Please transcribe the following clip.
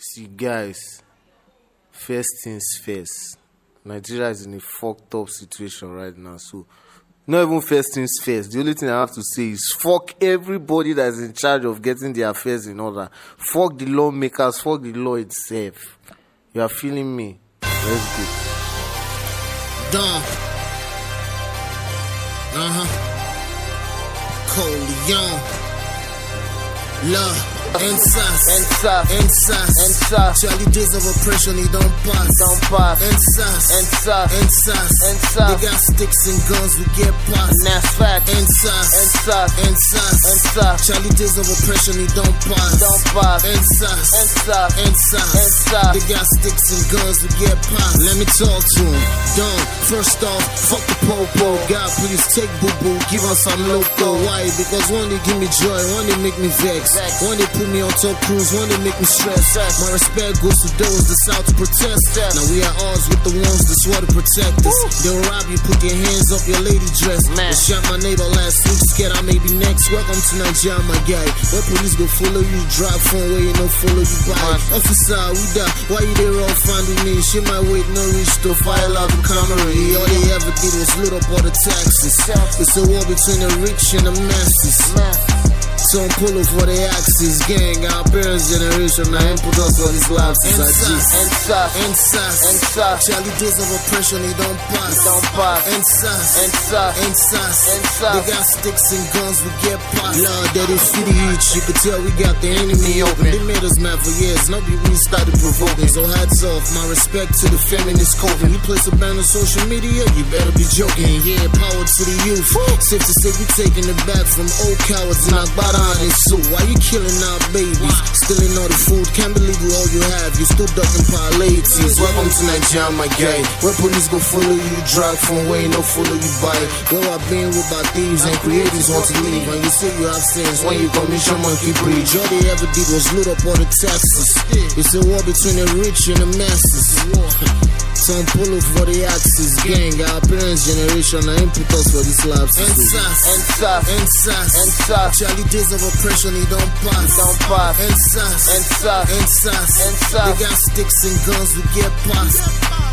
See, guys, first things first. Nigeria is in a fucked up situation right now. So, not even first things first. The only thing I have to say is fuck everybody that is in charge of getting their affairs in order. Fuck the lawmakers. Fuck the law itself. You are feeling me? Let's go. Done. Coleon. Love. Insas. Charlie days of oppression, he don't pass. Insas. They got sticks and guns, we get past. That's fact. Insas. Charlie days of oppression, he don't pass. Insas. They got sticks and guns, we get past. Let me talk to him. Don't. First off, fuck the popo. God, please take boo-boo, give us some loco. Why? Because one they give me joy, one they make me vex. One they put me on top cruise, one they make me stress. My respect goes to those that's out to protest. Now we are odds with the ones that swore to protect us. They'll rob you, put your hands up your lady dress. They shot my neighbor last week, scared I may be next. Welcome to Nigeria, my guy. Where police go follow you, drive phone where you know follow you by. Officer, we die. Why you there all finding me? She might wait, no reach to file out the camera. All they ever did was load up all the taxes. It's a war between the rich and the masses. Some pull up for the axis, gang. Our parents' generation, I ain't put us for these lapses. Insas. Charlie days of oppression, he don't pass. Insas. They got sticks and guns, we get past. Lord, that is for the heat. You could tell we got the enemy open. They made us mad for years, nobody we started provoking. So hats off, my respect to the feminist coven. You place a ban on social media, you better be joking. Yeah, power to the youth. Safe to say we taking it back from old cowards and our bottom. So why you killing our babies? Stealing all the food, can't believe all you have. You still ducking parlays. Welcome to Nigeria, my guy. Where police go follow you, drive from where no follow you by. Where I've been with my thieves and creators want to leave. And you say you have sins when you commission monkey breed. All they ever did was loot up all the taxes. It's a war between the rich and the masses. Some pull up for the axis, gang. Our parents' generation, I ain't put us for these lapses. Insas. Charlie days of oppression, he don't pass. Insas. They got sticks and guns, we get past.